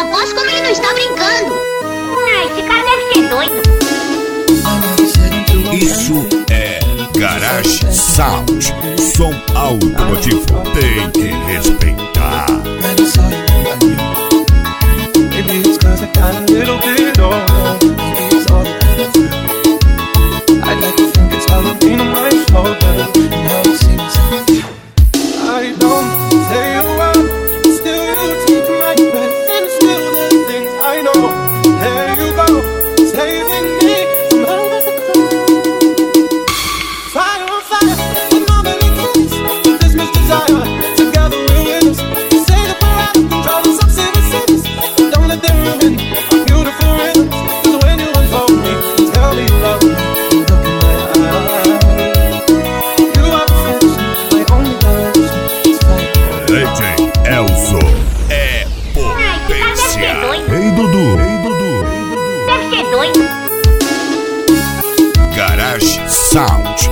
Aposto como ele não está brincando. Esse cara deve ser doido. Isso é Garage Sound. Som automotivo. Tem que respeitar. Maybe it's 'cause I got a little bit older. Maybe it's all that I feel. I'd like to think it's Halloween on my shoulder. Now it seems I don't stay around. Still you take my breath, and still the things I know. There you go, saving me from out of the cold. Fire on fire, with no many kids, with this much desire. Together we'll win. Say that we're out of control in some serious sins. Don't let them ruin our beautiful rhythms. 'Cause when you unfold me, tell me you love me, look in my eyes. You are perfection, my only direction. It's fine. DJ Elzo é Esse cara deve ser potência. doido. Ei Dudu, ei Dudu. Deve ser doido. Garage Sound.